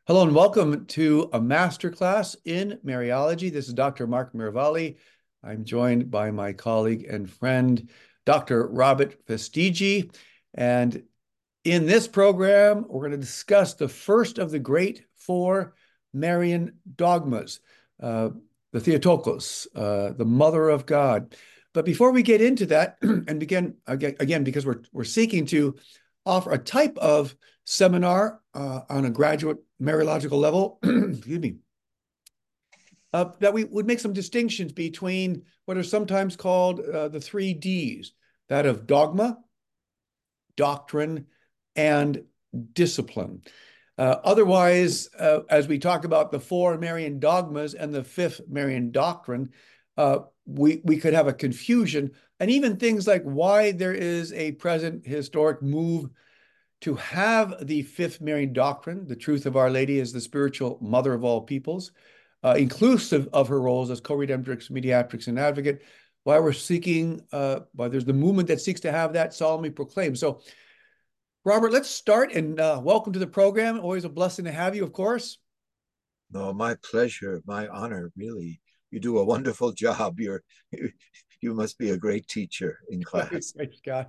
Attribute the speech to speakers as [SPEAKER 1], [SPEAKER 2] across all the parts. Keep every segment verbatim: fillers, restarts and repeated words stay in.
[SPEAKER 1] Hello and welcome to a masterclass in Mariology. This is Doctor Mark Mirvalli. I'm joined by my colleague and friend, Doctor Robert Vestigi. And in this program, we're going to discuss the first of the great four Marian dogmas, uh, the Theotokos, uh, the Mother of God. But before we get into that and begin again, again because we're, we're seeking to offer a type of seminar uh, on a graduate Mariological level, excuse me, uh, that we would make some distinctions between what are sometimes called uh, the three Ds, that of dogma, doctrine, and discipline. Uh, otherwise, uh, as we talk about the four Marian dogmas and the fifth Marian doctrine, uh, we, we could have a confusion, and even things like why there is a present historic move to have the fifth Marian doctrine, the truth of Our Lady as the spiritual mother of all peoples, uh, inclusive of her roles as co-redemptrix, mediatrix, and advocate, why we're seeking, uh, why there's the movement that seeks to have that solemnly proclaimed. So, Robert, let's start, and uh, welcome to the program. Always a blessing to have you, of course.
[SPEAKER 2] No, my pleasure, my honor, really. You do a wonderful job. You're you must be a great teacher in class.
[SPEAKER 1] Praise God.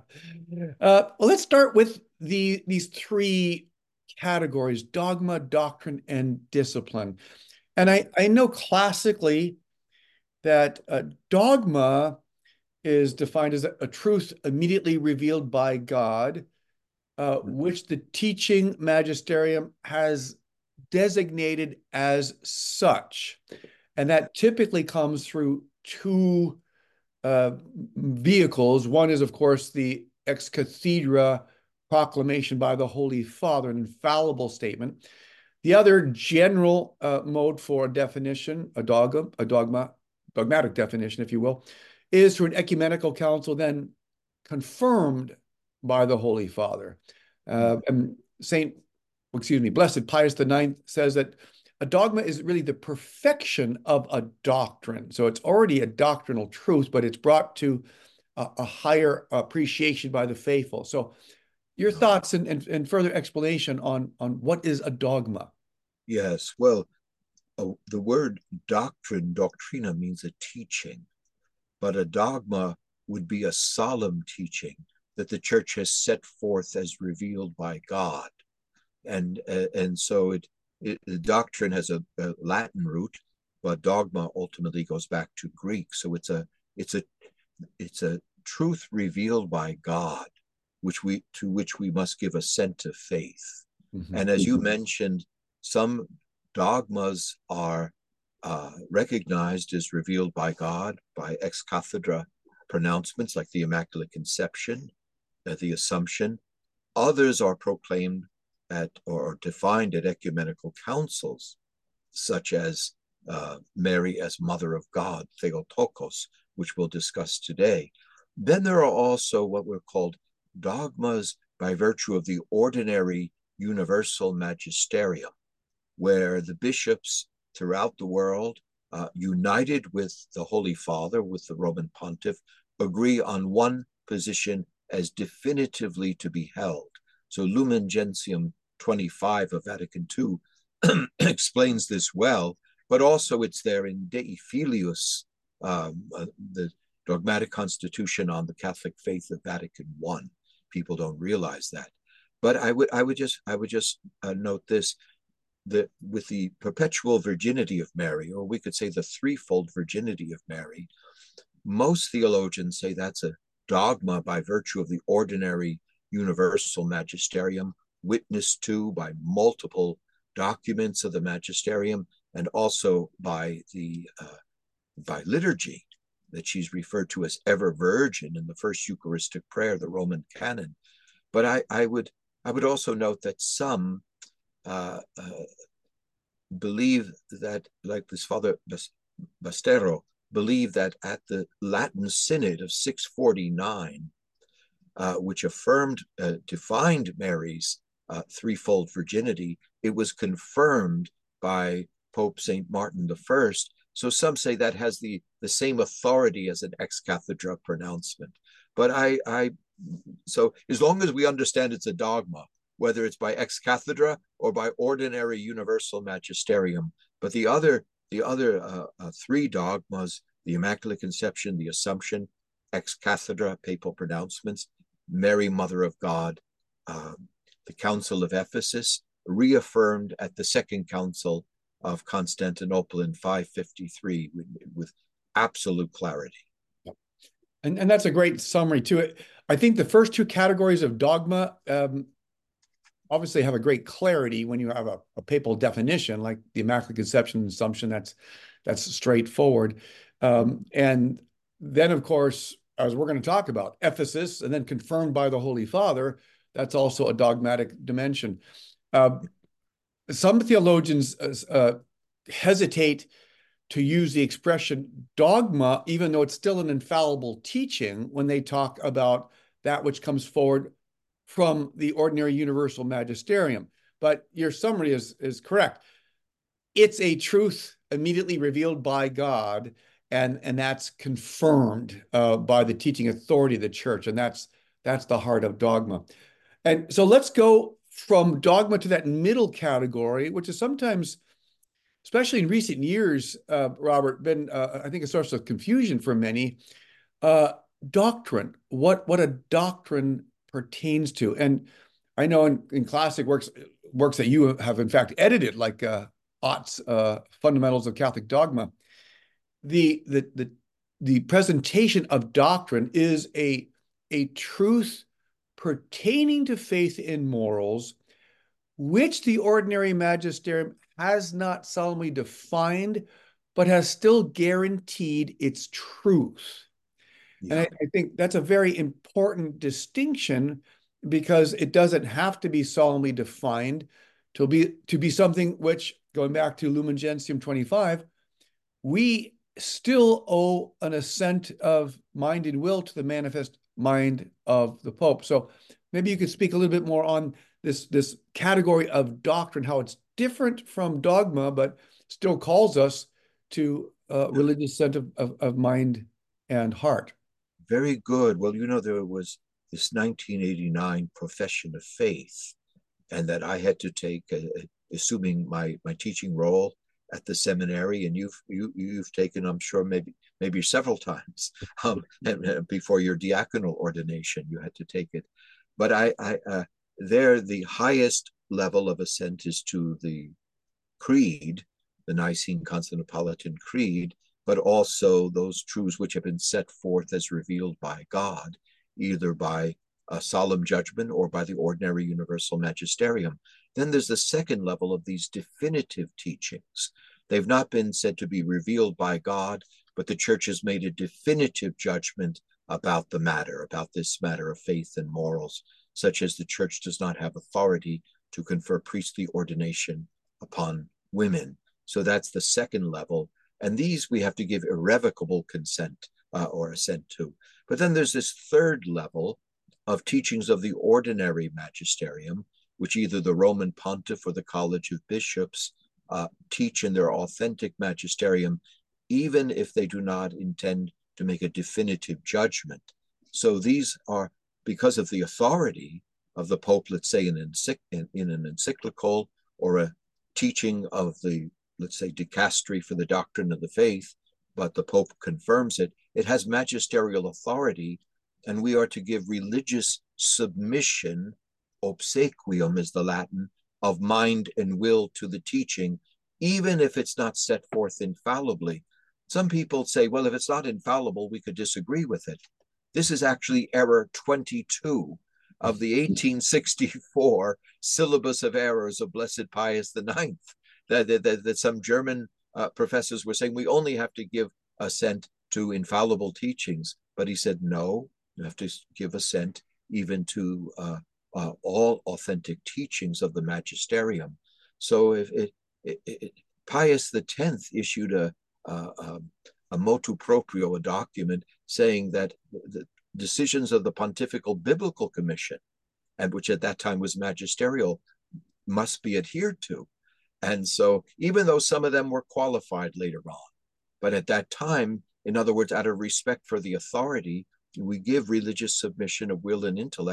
[SPEAKER 1] Uh, well, let's start with the these three categories: dogma, doctrine, and discipline. And I, I know classically that uh, dogma is defined as a, a truth immediately revealed by God, uh, which the teaching magisterium has designated as such. And that typically comes through two uh, vehicles. One is, of course, the ex cathedra proclamation by the Holy Father, an infallible statement. The other general uh, mode for a definition, a dogma, a dogma, dogmatic definition, if you will, is through an ecumenical council, then confirmed by the Holy Father. Uh, and Saint, excuse me, Blessed Pius the Ninth says that a dogma is really the perfection of a doctrine. So it's already a doctrinal truth, but it's brought to a, a higher appreciation by the faithful. So your thoughts and, and, and further explanation on, on what is a dogma?
[SPEAKER 2] Yes, well, uh, the word doctrine, doctrina, means a teaching, but a dogma would be a solemn teaching that the church has set forth as revealed by God. And, uh, and so it, it, the doctrine has a, a Latin root, but dogma ultimately goes back to Greek. So it's a, it's a, it's a truth revealed by God, which we to which we must give assent of faith.
[SPEAKER 1] Mm-hmm.
[SPEAKER 2] And as you mentioned, some dogmas are uh, recognized as revealed by God by ex cathedra pronouncements like the Immaculate Conception, uh, the Assumption. Others are proclaimed at or defined at ecumenical councils, such as uh, Mary as Mother of God, Theotokos, which we'll discuss today. Then there are also what were called dogmas by virtue of the ordinary universal magisterium, where the bishops throughout the world, uh, united with the Holy Father, with the Roman Pontiff, agree on one position as definitively to be held. So Lumen Gentium twenty-five of Vatican two explains this well, but also it's there in Dei Filius, um, uh, the dogmatic constitution on the Catholic faith of Vatican one. People don't realize that. But I would I would just I would just uh, note this, that with the perpetual virginity of Mary, or we could say the threefold virginity of Mary, most theologians say that's a dogma by virtue of the ordinary universal magisterium, witnessed to by multiple documents of the magisterium, and also by the uh, by liturgy, that she's referred to as ever virgin in the first Eucharistic prayer, the Roman canon. But I, I would I would also note that some uh, uh, believe that, like this Father Bastero, believe that at the Latin Synod of six forty-nine, uh, which affirmed, uh, defined Mary's uh, threefold virginity, it was confirmed by Pope Saint Martin the First. So some say that has the, the same authority as an ex cathedra pronouncement. But I, I, so as long as we understand it's a dogma, whether it's by ex cathedra or by ordinary universal magisterium. But the other, the other uh, uh, three dogmas, the Immaculate Conception, the Assumption, ex cathedra, papal pronouncements, Mary, Mother of God, uh, the Council of Ephesus, reaffirmed at the Second Council of Constantinople in five fifty-three with, with absolute clarity.
[SPEAKER 1] And, and that's a great summary to it. I think the first two categories of dogma um, obviously have a great clarity when you have a, a papal definition, like the Immaculate Conception and Assumption. That's that's straightforward. Um, and then, of course, as we're going to talk about, Ephesus, and then confirmed by the Holy Father, that's also a dogmatic dimension. Uh, some theologians uh, hesitate to use the expression dogma, even though it's still an infallible teaching, when they talk about that which comes forward from the ordinary universal magisterium. But your summary is, is correct. It's a truth immediately revealed by God, and, and that's confirmed uh, by the teaching authority of the church, and that's, that's the heart of dogma. And so let's go from dogma to that middle category, which is sometimes, especially in recent years, uh, Robert, been, uh, I think, a source of confusion for many. Uh, doctrine, what, what a doctrine pertains to. And I know in, in classic works, works that you have in fact edited, like uh, Ott's uh, Fundamentals of Catholic Dogma, the, the, the, the presentation of doctrine is a, a truth pertaining to faith and morals, which the ordinary magisterium has not solemnly defined, but has still guaranteed its truth. Yeah. And I, I think that's a very important distinction, because it doesn't have to be solemnly defined to be, to be something which, going back to Lumen Gentium twenty-five, we still owe an assent of mind and will to the manifest mind of the Pope. So maybe you could speak a little bit more on this, this category of doctrine, how it's different from dogma, but still calls us to uh, religious assent of, of, of mind and heart.
[SPEAKER 2] Very good. Well, you know, there was this nineteen eighty-nine profession of faith, and that I had to take, uh, assuming my, my teaching role at the seminary, and you've you you've taken, I'm sure, maybe maybe several times um, before your diaconal ordination, you had to take it. But I, I uh, there the highest level of assent is to the creed, the Nicene Constantinopolitan Creed, but also those truths which have been set forth as revealed by God, either by a solemn judgment or by the ordinary universal magisterium. Then there's the second level of these definitive teachings. They've not been said to be revealed by God, but the church has made a definitive judgment about the matter, about this matter of faith and morals, such as the church does not have authority to confer priestly ordination upon women. So that's the second level. And these we have to give irrevocable consent uh, or assent to. But then there's this third level of teachings of the ordinary magisterium, which either the Roman Pontiff or the College of Bishops uh, teach in their authentic magisterium, even if they do not intend to make a definitive judgment. So these are, because of the authority of the Pope, let's say in, in, in an encyclical or a teaching of the, let's say, dicastery for the doctrine of the faith, but the Pope confirms it, it has magisterial authority, and we are to give religious submission, obsequium is the Latin, of mind and will to the teaching, even if it's not set forth infallibly. Some people say, well, if it's not infallible, we could disagree with it. This is actually error twenty-two of the eighteen sixty-four Syllabus of Errors of Blessed Pius the Ninth, that, that, that some German uh, professors were saying we only have to give assent to infallible teachings. But he said, no, you have to give assent even to uh, uh, all authentic teachings of the magisterium. So if it, it, it, Pius the Tenth issued a, a, a motu proprio, a document saying that the decisions of the Pontifical Biblical Commission, and which at that time was magisterial, must be adhered to. And so even though some of them were qualified later on, but at that time, in other words, out of respect for the authority, we give religious submission of will and intellect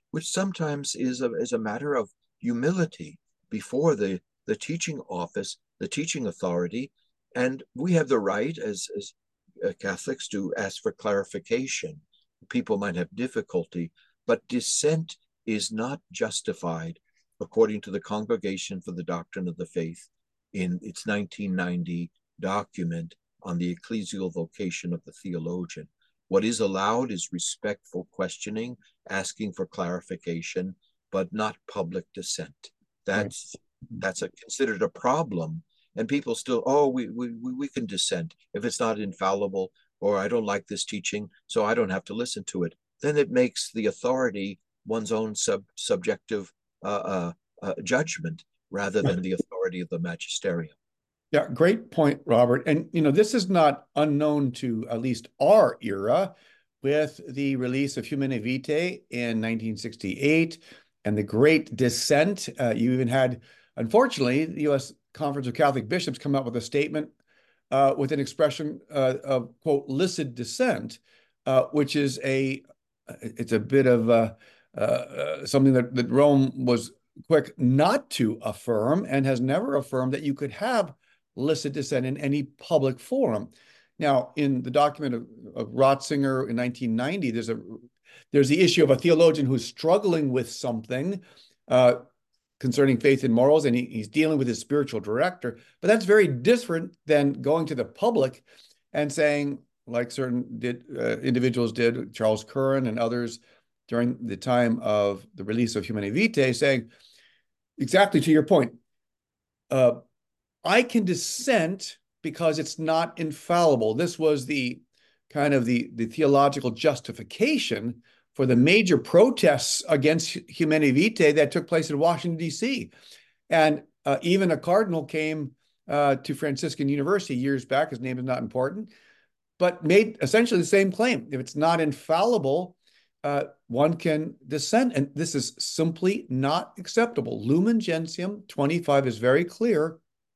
[SPEAKER 2] which sometimes is a, is a matter of humility before the, the teaching office, the teaching authority. And we have the right as, as uh, Catholics to ask for clarification. People might have difficulty, but dissent is not justified according to the Congregation for the Doctrine of the Faith in its nineteen ninety document on the ecclesial vocation of the theologian. What is allowed is respectful questioning, asking for clarification, but not public dissent. That's right. That's a, considered a problem. And people still, oh, we, we, we can dissent if it's not infallible, or I don't like this teaching, so I don't have to listen to it. Then it makes the authority one's own sub, subjective uh, uh, uh, judgment rather than the authority of the magisterium.
[SPEAKER 1] Yeah, great point, Robert. And, you know, this is not unknown to at least our era with the release of Humanae Vitae in nineteen sixty-eight and the Great Dissent. Uh, you even had, unfortunately, the U S Conference of Catholic Bishops come out with a statement uh, with an expression uh, of, quote, licit dissent, uh, which is a, it's a bit of uh, uh, something that, that Rome was quick not to affirm and has never affirmed that you could have licit dissent in any public forum. Now, in the document of, of Ratzinger in nineteen ninety, there's a there's the issue of a theologian who's struggling with something uh, concerning faith and morals, and he, he's dealing with his spiritual director. But that's very different than going to the public and saying, like certain did, uh, individuals did, Charles Curran and others during the time of the release of Humanae Vitae, saying, exactly to your point, uh, I can dissent because it's not infallible. This was the kind of the, the theological justification for the major protests against Humanae Vitae that took place in Washington, D C. And uh, even a cardinal came uh, to Franciscan University years back, his name is not important, but made essentially the same claim. If it's not infallible, uh, one can dissent. And this is simply not acceptable. Lumen Gentium twenty-five is very clear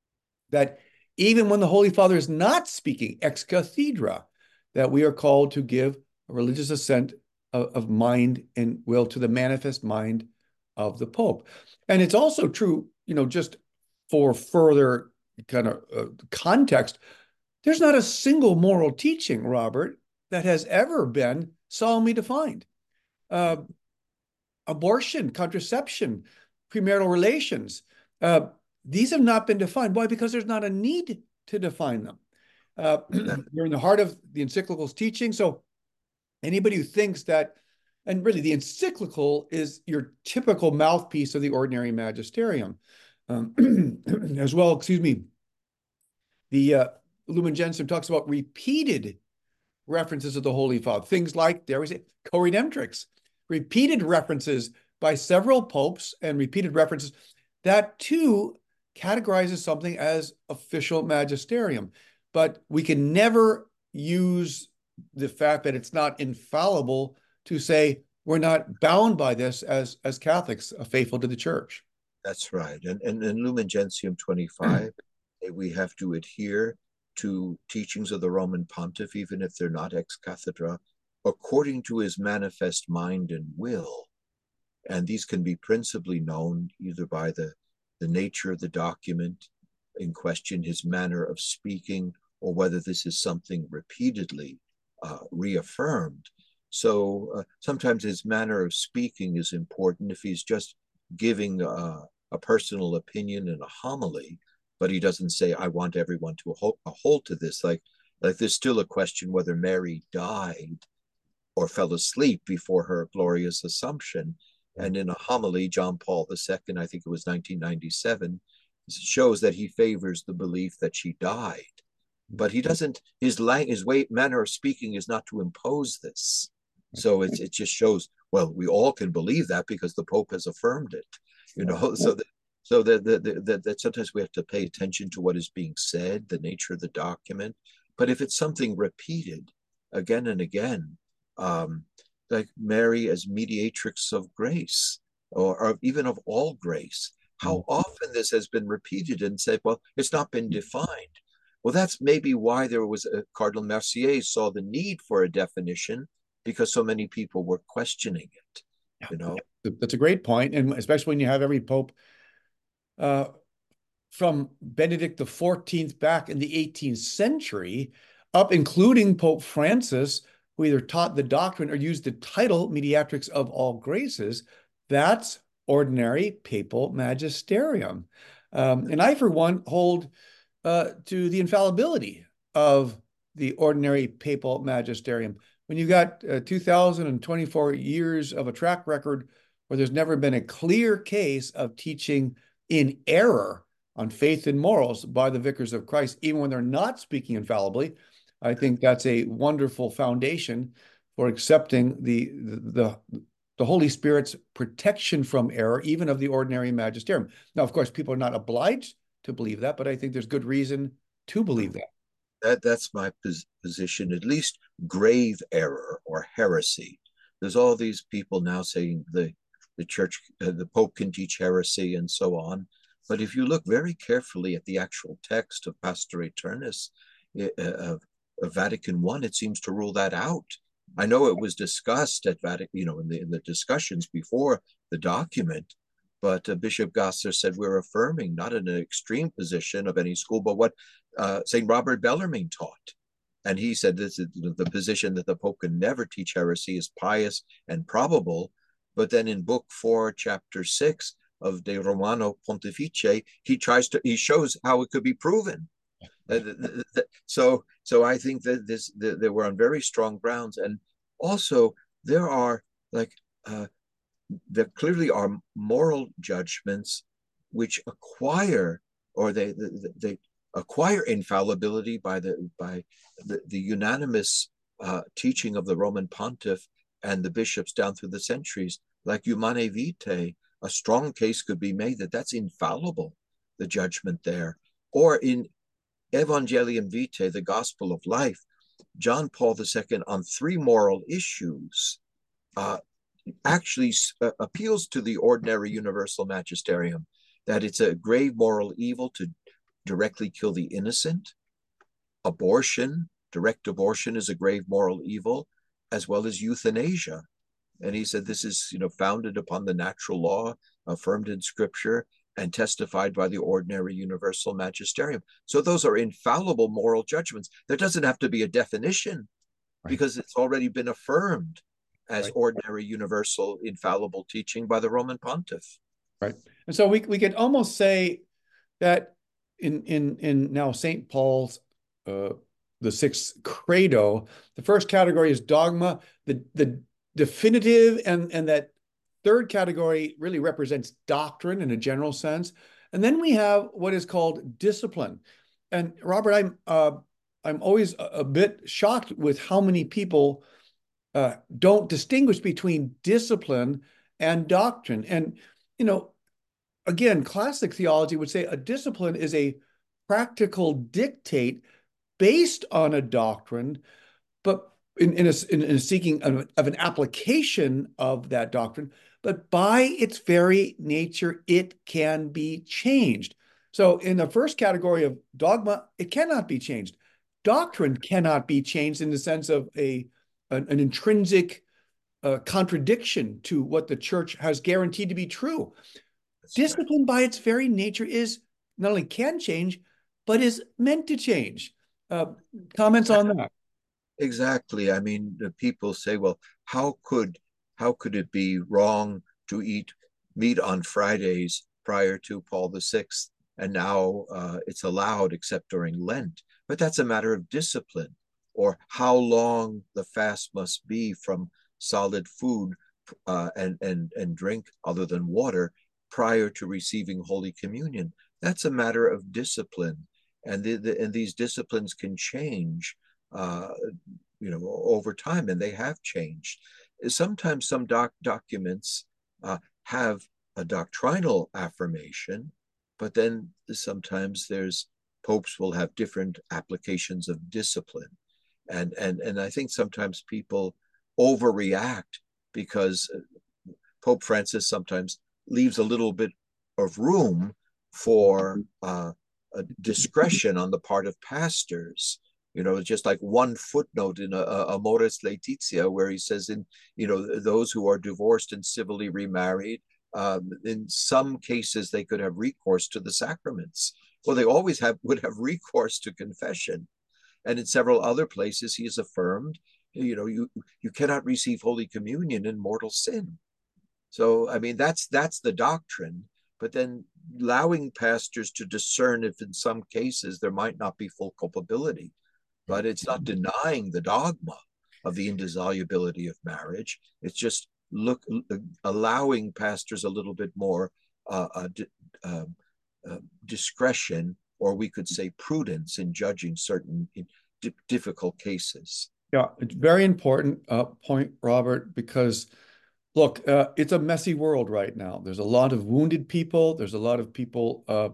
[SPEAKER 1] that even when the Holy Father is not speaking ex cathedra, that we are called to give a religious assent of, of mind and will to the manifest mind of the Pope. And it's also true, you know, just for further kind of uh, context, there's not a single moral teaching, Robert, that has ever been solemnly defined. Uh, abortion, contraception, premarital relations, uh, these have not been defined. Why? Because there's not a need to define them. Uh, they're in the heart of the encyclical's teaching. So anybody who thinks that, and really the encyclical is your typical mouthpiece of the ordinary magisterium. Um, as well, excuse me, the uh, Lumen Gentium talks about repeated references of the Holy Father. Things like, there we say, co-redemptrix, repeated references by several popes and repeated references. That too categorizes something as official magisterium. But we can never use the fact that it's not infallible to say we're not bound by this as, as Catholics, uh, faithful to the church.
[SPEAKER 2] That's right. And, and in Lumen Gentium twenty-five, we have to adhere to teachings of the Roman Pontiff, even if they're not ex cathedra, according to his manifest mind and will. And these can be principally known either by the, the nature of the document in question, his manner of speaking, or whether this is something repeatedly uh, reaffirmed. So uh, sometimes his manner of speaking is important. If he's just giving uh, a personal opinion in a homily, but he doesn't say, I want everyone to hold, hold to this. Like, like there's still a question whether Mary died or fell asleep before her glorious Assumption. And in a homily, John Paul the Second, I think it was nineteen ninety-seven, shows that he favors the belief that she died. But he doesn't, his, lang- his way, manner of speaking is not to impose this. So it, it just shows, well, we all can believe that because the Pope has affirmed it, you know, so that, so that, that, that, that sometimes we have to pay attention to what is being said, the nature of the document. But if it's something repeated again and again, um, like Mary as mediatrix of grace, or, or even of all grace, how often this has been repeated and said, well, it's not been defined. Well, that's maybe why there was a Cardinal Mercier saw the need for a definition, because so many people were questioning it. you know.
[SPEAKER 1] That's a great point, and especially when you have every pope uh, from Benedict the fourteenth back in the eighteenth century, up including Pope Francis, who either taught the doctrine or used the title Mediatrix of All Graces. That's ordinary papal magisterium. Um, and I, for one, hold uh, to the infallibility of the ordinary papal magisterium. When you got uh, two thousand twenty-four years of a track record where there's never been a clear case of teaching in error on faith and morals by the vicars of Christ, even when they're not speaking infallibly, I think that's a wonderful foundation for accepting the, the, the Holy Spirit's protection from error, even of the ordinary magisterium. Now, of course, people are not obliged to believe that, but I think there's good reason to believe that.
[SPEAKER 2] That that's my pos position, at least grave error or heresy. There's all these people now saying the, the church, uh, the Pope can teach heresy and so on. But if you look very carefully at the actual text of Pastor Aeternus uh, of, of Vatican One, it seems to rule that out. I know it was discussed at Vatican, you know, in the in the discussions before the document, but uh, Bishop Gasser said we're affirming not in an extreme position of any school, but what uh, Saint Robert Bellarmine taught. And he said this is the position that the Pope can never teach heresy is pious and probable. But then in book four, chapter six of De Romano Pontifice, he tries to, he shows how it could be proven. Uh, so, so I think that this, that they were on very strong grounds. And also there are like, uh, there clearly are moral judgments which acquire, or they, they, they acquire infallibility by the, by the, the unanimous uh, teaching of the Roman pontiff and the bishops down through the centuries, like Humanae Vitae. A strong case could be made that that's infallible, the judgment there. Or in Evangelium Vitae, the Gospel of Life, John Paul the Second on three moral issues uh, actually uh, appeals to the ordinary universal magisterium, that it's a grave moral evil to directly kill the innocent. Abortion, direct abortion is a grave moral evil, as well as euthanasia. And he said this is, you know, founded upon the natural law, affirmed in scripture, and testified by the ordinary universal magisterium. So those are infallible moral judgments. There doesn't have to be a definition, right, because it's already been affirmed as right, ordinary universal infallible teaching by the Roman pontiff.
[SPEAKER 1] Right. And so we, we could almost say that in, in, in now Saint Paul's, uh, the sixth credo, the first category is dogma, the, the definitive, and, and that third category really represents doctrine in a general sense. And then we have what is called discipline. And Robert, I'm, uh, I'm always a, a bit shocked with how many people uh, don't distinguish between discipline and doctrine. And, you know, again, classic theology would say a discipline is a practical dictate based on a doctrine, but in, in, a, in, in a seeking of, of an application of that doctrine, but by its very nature, it can be changed. So in the first category of dogma, it cannot be changed. Doctrine cannot be changed in the sense of a, an, an intrinsic uh, contradiction to what the church has guaranteed to be true. That's Discipline right, by its very nature is not only can change, but is meant to change. Uh, comments on that?
[SPEAKER 2] Exactly. I mean, people say, well, how could how could it be wrong to eat meat on Fridays prior to Paul the Sixth, and now uh, it's allowed except during Lent? But that's a matter of discipline, or how long the fast must be from solid food uh, and and and drink other than water prior to receiving Holy Communion. That's a matter of discipline, and the, the, and these disciplines can change, uh, you know, over time, and they have changed. Sometimes some doc documents uh, have a doctrinal affirmation, but then sometimes there's popes will have different applications of discipline, and and and I think sometimes people overreact because Pope Francis sometimes leaves a little bit of room for uh, a discretion on the part of pastors. You know, just like one footnote in a, a Amoris Laetitia, where he says, in, you know, those who are divorced and civilly remarried, um, in some cases, they could have recourse to the sacraments. Well, they always have would have recourse to confession. And in several other places, he has affirmed, you know, you, you cannot receive Holy Communion in mortal sin. So, I mean, that's that's the doctrine. But then allowing pastors to discern if in some cases there might not be full culpability, but it's not denying the dogma of the indissolubility of marriage. It's just look allowing pastors a little bit more uh, uh, uh, uh, discretion, or we could say prudence, in judging certain difficult cases.
[SPEAKER 1] Yeah, it's very important uh, point, Robert, because look, uh, it's a messy world right now. There's a lot of wounded people. There's a lot of people uh,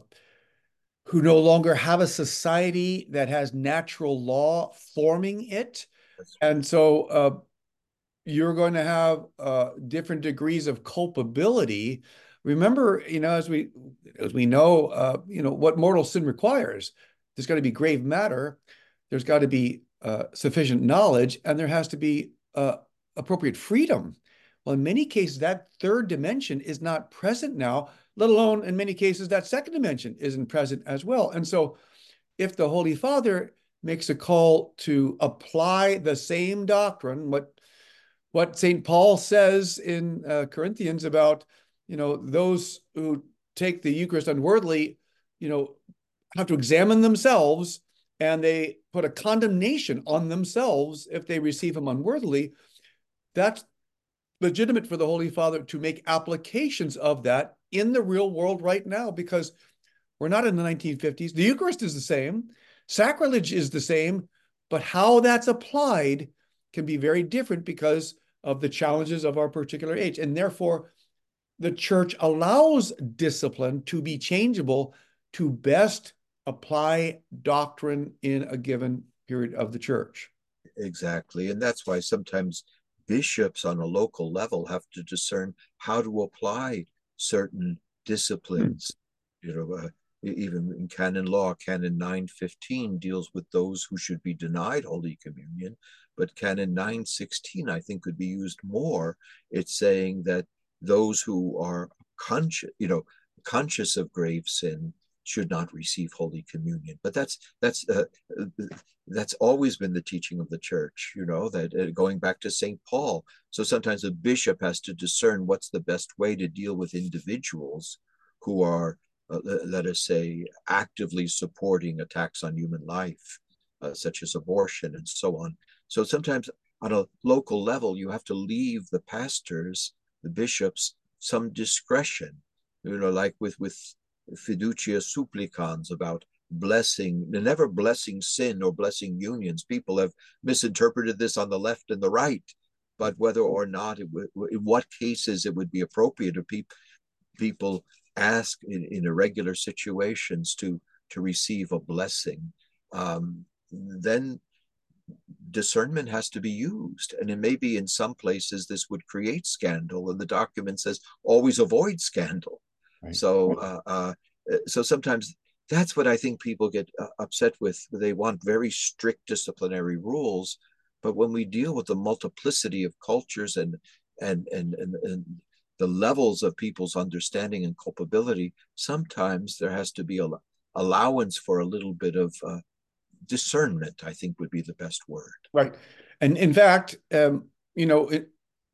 [SPEAKER 1] who no longer have a society that has natural law forming it. And so uh, you're going to have uh, different degrees of culpability. Remember, you know, as we as we know, uh, you know, what mortal sin requires. There's got to be grave matter. There's got to be uh, sufficient knowledge, and there has to be uh, appropriate freedom. Well, in many cases, that third dimension is not present now, let alone in many cases, that second dimension isn't present as well. And so if the Holy Father makes a call to apply the same doctrine, what what Saint Paul says in uh, Corinthians about, you know, those who take the Eucharist unworthily, you know, have to examine themselves, and they put a condemnation on themselves if they receive him unworthily. That's legitimate for the Holy Father to make applications of that in the real world right now, because we're not in the nineteen fifties. The Eucharist is the same. Sacrilege is the same, but how that's applied can be very different because of the challenges of our particular age. And therefore, the church allows discipline to be changeable to best apply doctrine in a given period of the church.
[SPEAKER 2] Exactly. And that's why sometimes bishops on a local level have to discern how to apply certain disciplines. Hmm. You know, uh, even in canon law, canon nine fifteen deals with those who should be denied Holy Communion, but canon nine sixteen, I think, could be used more. It's saying that those who are conscious, you know, conscious of grave sin should not receive Holy Communion. But that's that's uh, that's always been the teaching of the church, you know, that uh, going back to Saint Paul. So sometimes a bishop has to discern what's the best way to deal with individuals who are, uh, let us say, actively supporting attacks on human life, uh, such as abortion and so on. So sometimes on a local level, you have to leave the pastors, the bishops, some discretion, you know, like with, with fiducia supplicans, about blessing, never blessing sin or blessing unions. People have misinterpreted this on the left and the right, but whether or not, it would, in what cases it would be appropriate to pe- people ask in, in irregular situations to, to receive a blessing, um, then discernment has to be used. And it may be in some places this would create scandal, and the document says always avoid scandal. Right. So, uh, uh, so sometimes that's what I think people get uh, upset with. They want very strict disciplinary rules, but when we deal with the multiplicity of cultures and and and and, and the levels of people's understanding and culpability, sometimes there has to be a allowance for a little bit of uh, discernment, I think would be the best word.
[SPEAKER 1] Right. And in fact, um, you know, it,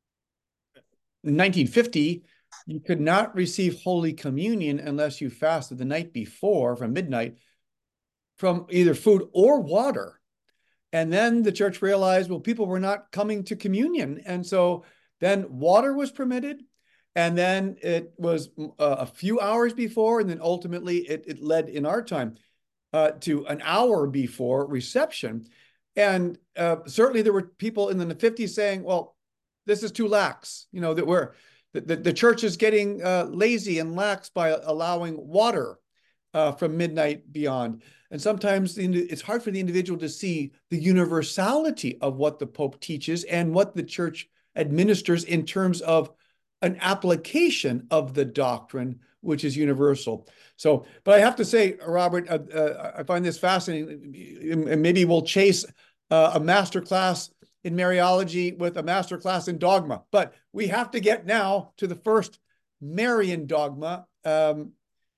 [SPEAKER 1] in nineteen fifty, you could not receive Holy Communion unless you fasted the night before from midnight from either food or water. And then the church realized, well, people were not coming to communion. And so then water was permitted. And then it was uh, a few hours before, and then ultimately it, it led in our time uh, to an hour before reception. And uh, certainly there were people in the fifties saying, well, this is too lax, you know, that we're, the, the church is getting uh, lazy and lax by allowing water uh, from midnight beyond. And sometimes the, it's hard for the individual to see the universality of what the Pope teaches and what the church administers in terms of an application of the doctrine, which is universal. So, but I have to say, Robert, uh, uh, I find this fascinating, and maybe we'll chase uh, a master class in Mariology with a master class in dogma. But we have to get now to the first Marian dogma, um,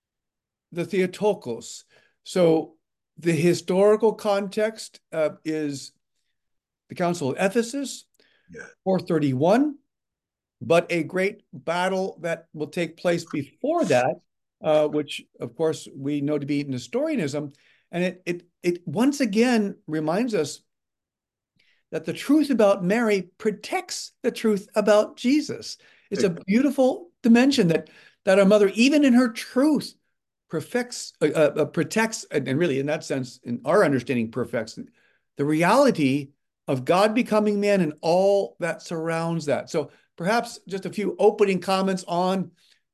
[SPEAKER 1] the Theotokos. So the historical context uh, is the Council of Ephesus, yeah. four thirty-one, but a great battle that will take place before that, uh, which of course we know to be Nestorianism. And it, it, it once again reminds us that the truth about Mary protects the truth about Jesus. It's a beautiful dimension that, that our mother, even in her truth, perfects, uh, uh, protects, and, and really in that sense, in our understanding, perfects the reality of God becoming man and all that surrounds that. So perhaps just a few opening comments on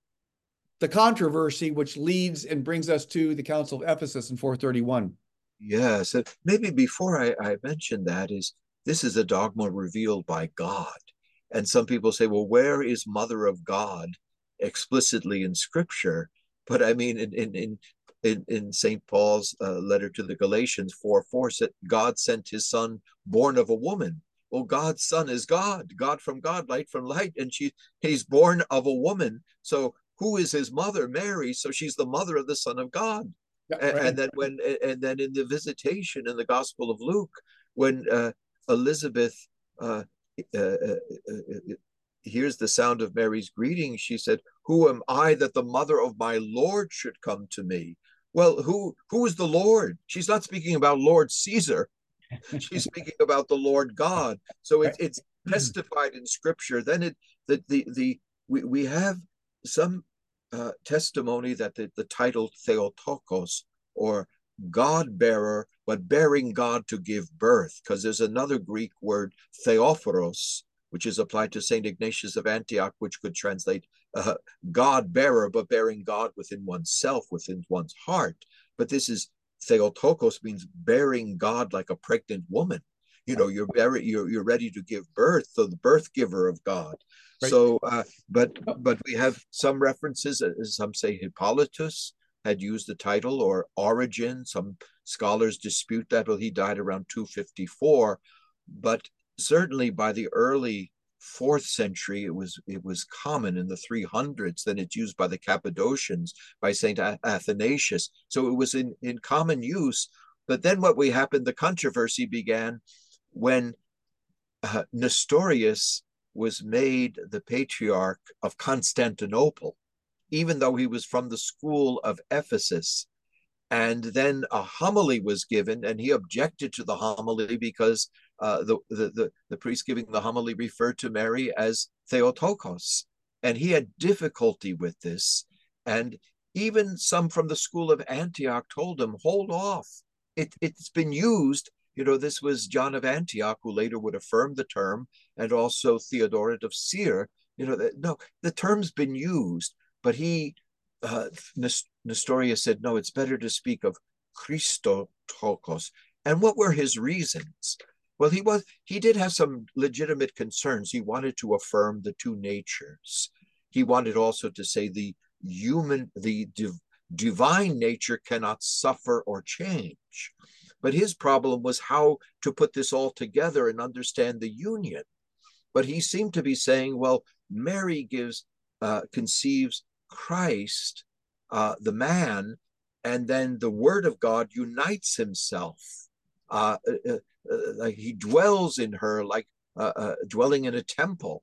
[SPEAKER 1] the controversy which leads and brings us to the Council of Ephesus in four thirty-one.
[SPEAKER 2] Yes, maybe before I, I mention that is, this is a dogma revealed by God. And some people say, well, where is Mother of God explicitly in Scripture? But I mean, in in in, in Saint Paul's uh, letter to the Galatians four four, said God sent his son born of a woman. Well, God's son is God, God from God, light from light, and she he's born of a woman. So who is his mother? Mary. So she's the mother of the Son of God. Yeah, right. And then when and then in the visitation in the Gospel of Luke, when uh, Elizabeth uh, uh, uh, uh, hears the sound of Mary's greeting, she said, "Who am I that the mother of my Lord should come to me?" Well, who who is the Lord? She's not speaking about Lord Caesar. She's speaking about the Lord God. So it, it's testified in Scripture. Then it the the the we we have some uh, testimony that the, the title Theotokos, or God bearer, but bearing God to give birth, because there's another Greek word Theophoros, which is applied to Saint Ignatius of Antioch, which could translate uh, God bearer, but bearing God within oneself, within one's heart. But this is Theotokos, means bearing God like a pregnant woman. You know, you're very, you're you're ready to give birth, so the birth giver of God. Right. So, uh, but but we have some references. Some say Hippolytus had used the title, or Origen. Some scholars dispute that. Well, he died around two fifty-four, but certainly by the early fourth century, it was it was common in the three hundreds. Then it's used by the Cappadocians, by Saint Athanasius. So it was in, in common use. But then what we happened, the controversy began when uh, Nestorius was made the Patriarch of Constantinople, even though he was from the school of Ephesus. And then a homily was given, and he objected to the homily because uh, the, the, the, the priest giving the homily referred to Mary as Theotokos. And he had difficulty with this. And even some from the school of Antioch told him, hold off. It, it's been used. You know, this was John of Antioch, who later would affirm the term, and also Theodoret of Syr. You know, that, no, the term's been used, but he, uh, Nestorius said, no, it's better to speak of Christotokos. And what were his reasons? Well, he was he did have some legitimate concerns. He wanted to affirm the two natures. He wanted also to say the human, the div, divine nature cannot suffer or change. But his problem was how to put this all together and understand the union. But he seemed to be saying, well, Mary gives, uh, conceives Christ, uh, the man, and then the Word of God unites himself. Uh, uh, uh, like he dwells in her, like uh, uh, dwelling in a temple,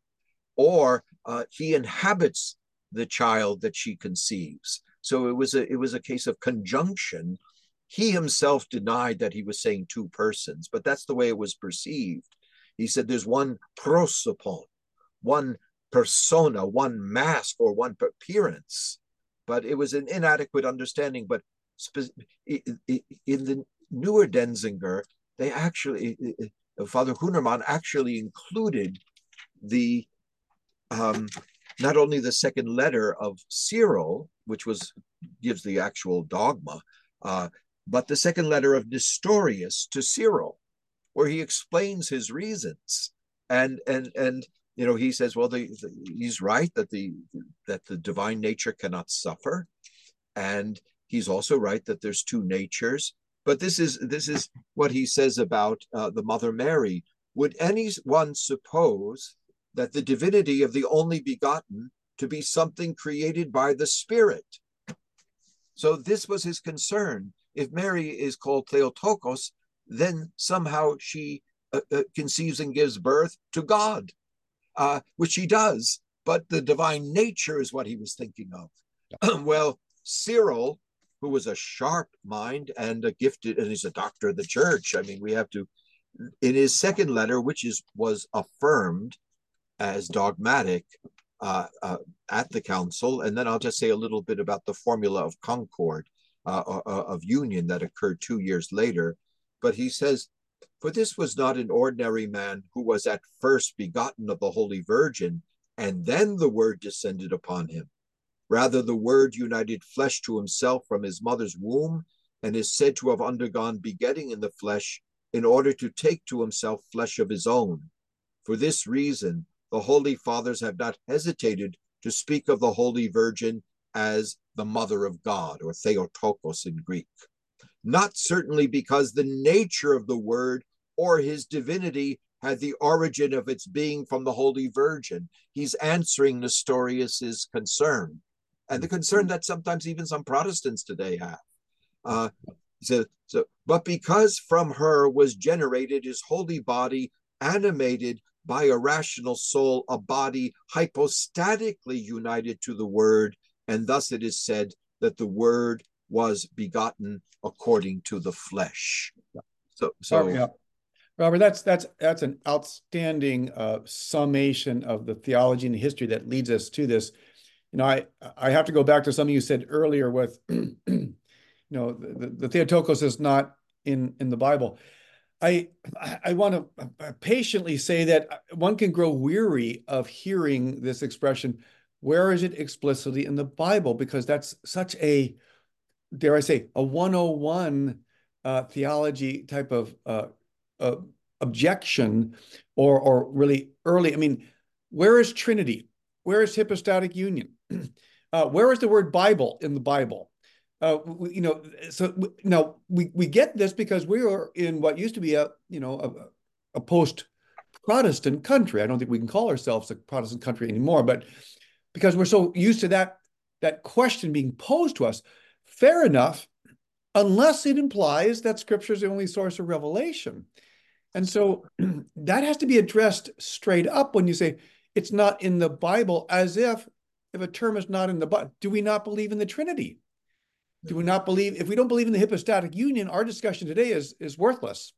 [SPEAKER 2] or uh, he inhabits the child that she conceives. So it was a it was a case of conjunction. He himself denied that he was saying two persons, but that's the way it was perceived. He said there's one prosopon, one persona, one mask, or one appearance, but it was an inadequate understanding. But in the newer Denzinger, they actually, Father Hunerman actually included the um, not only the second letter of Cyril, which was gives the actual dogma, uh, but the second letter of Nestorius to Cyril, where he explains his reasons. And and and you know, he says, well, the, the, he's right that the that the divine nature cannot suffer, and he's also right that there's two natures. But this is this is what he says about uh, the Mother Mary. Would anyone suppose that the divinity of the only begotten to be something created by the Spirit? So this was his concern. If Mary is called Theotokos, then somehow she uh, uh, conceives and gives birth to God, uh, which she does. But the divine nature is what he was thinking of. Well, Cyril, who was a sharp mind and a gifted, and he's a doctor of the church. I mean, we have to, in his second letter, which is was affirmed as dogmatic uh, uh, at the council, and then I'll just say a little bit about the formula of concord, uh, uh, of union that occurred two years later. But he says, for this was not an ordinary man who was at first begotten of the Holy Virgin, and then the Word descended upon him. Rather, the Word united flesh to himself from his mother's womb, and is said to have undergone begetting in the flesh in order to take to himself flesh of his own. For this reason, the Holy Fathers have not hesitated to speak of the Holy Virgin as the Mother of God, or Theotokos in Greek. Not certainly because the nature of the Word or his divinity had the origin of its being from the Holy Virgin. He's answering Nestorius's concern, and the concern that sometimes even some Protestants today have. Uh, so, so, but because from her was generated his holy body, animated by a rational soul, a body hypostatically united to the Word, and thus it is said that the Word was begotten according to the flesh. So, so
[SPEAKER 1] oh, yeah. Robert, that's that's that's an outstanding uh, summation of the theology and the history that leads us to this. You know, I I have to go back to something you said earlier with, you know, the, the Theotokos is not in in the Bible. I I want to patiently say that one can grow weary of hearing this expression. Where is it explicitly in the Bible? Because that's such a, dare I say, a one oh one uh, theology type of uh, uh, objection, or or really early. I mean, where is Trinity? Where is hypostatic union? Uh, where is the word Bible in the Bible? Uh, we, you know, so now we we get this because we are in what used to be a you know a, a post-Protestant country. I don't think we can call ourselves a Protestant country anymore, but because we're so used to that that question being posed to us. Fair enough, unless it implies that Scripture is the only source of revelation. And so that has to be addressed straight up when you say it's not in the Bible, as if if a term is not in the Bible, do we not believe in the Trinity? Do we not believe, if we don't believe in the hypostatic union, our discussion today is is worthless.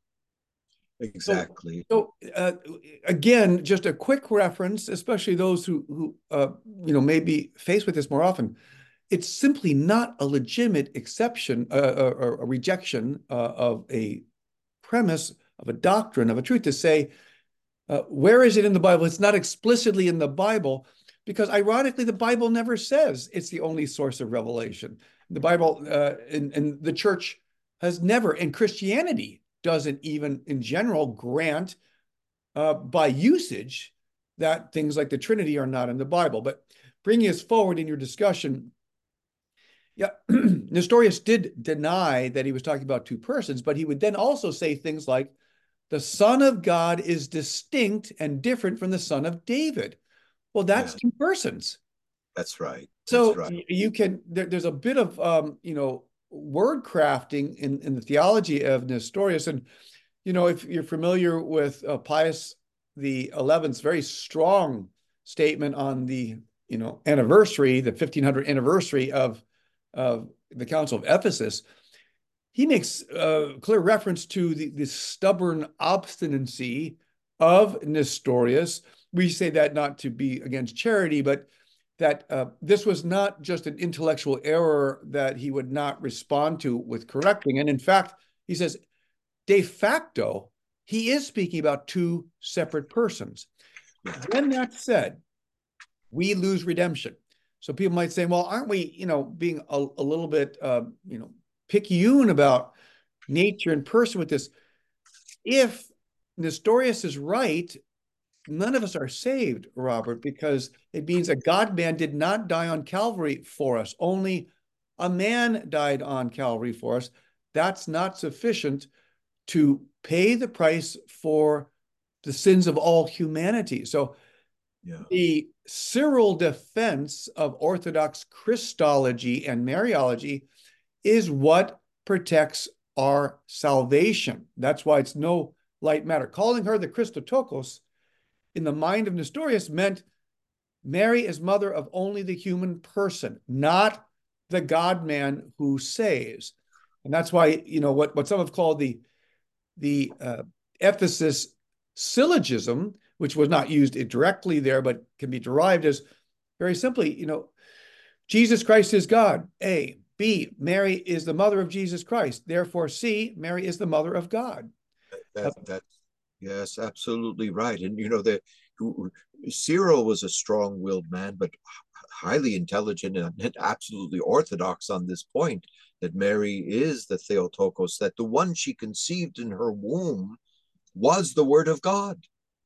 [SPEAKER 2] Exactly.
[SPEAKER 1] So, so uh, again, just a quick reference, especially those who who uh, you know may be faced with this more often. It's simply not a legitimate exception uh, or a rejection uh, of a premise, of a doctrine, of a truth to say, uh, where is it in the Bible? It's not explicitly in the Bible, because ironically, the Bible never says it's the only source of revelation. The Bible uh, and, and the church has never, and Christianity doesn't even in general grant uh, by usage that things like the Trinity are not in the Bible. But bringing us forward in your discussion, yeah, Nestorius did deny that he was talking about two persons, but he would then also say things like, the Son of God is distinct and different from the Son of David. Well, that's yeah. two persons.
[SPEAKER 2] That's right.
[SPEAKER 1] So
[SPEAKER 2] That's right.
[SPEAKER 1] you can, there, there's a bit of, um, you know, word crafting in, in the theology of Nestorius. And, you know, if you're familiar with uh, Pius the eleventh's very strong statement on the, you know, anniversary, the fifteen hundred anniversary of, of the Council of Ephesus, he makes uh, clear reference to the, the stubborn obstinacy of Nestorius. We say that not to be against charity, but that uh, this was not just an intellectual error that he would not respond to with correcting. And in fact, he says, de facto, he is speaking about two separate persons. When that's said, we lose redemption. So people might say, well, aren't we, you know, being a, a little bit, uh, you know, picayune about nature and person with this? If Nestorius is right, none of us are saved, Robert, because it means a God-man did not die on Calvary for us. Only a man died on Calvary for us. That's not sufficient to pay the price for the sins of all humanity. So
[SPEAKER 2] Yeah.
[SPEAKER 1] the Cyril defense of Orthodox Christology and Mariology is what protects our salvation. That's why it's no light matter. Calling her the Christotokos in the mind of Nestorius meant Mary is mother of only the human person, not the God-man who saves. And that's why, you know, what, what some have called the, the uh, Ephesus syllogism, which was not used directly there, but can be derived as very simply, you know, Jesus Christ is God, A. B, Mary is the mother of Jesus Christ. Therefore, C, Mary is the mother of God. Uh,
[SPEAKER 2] That that yes, absolutely right. And you know that Cyril was a strong-willed man, but highly intelligent and absolutely orthodox on this point that Mary is the Theotokos, that the one she conceived in her womb was the Word of God.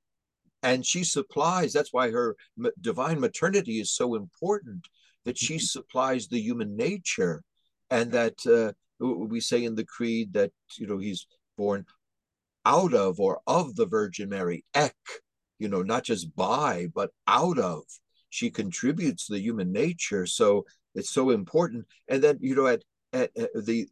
[SPEAKER 2] And she supplies, that's why her divine maternity is so important, that she supplies the human nature. And that uh, we say in the creed that, you know, he's born out of or of the Virgin Mary, ek, you know, not just by, but out of. She contributes the human nature. So it's so important. And then, you know, at, at, at the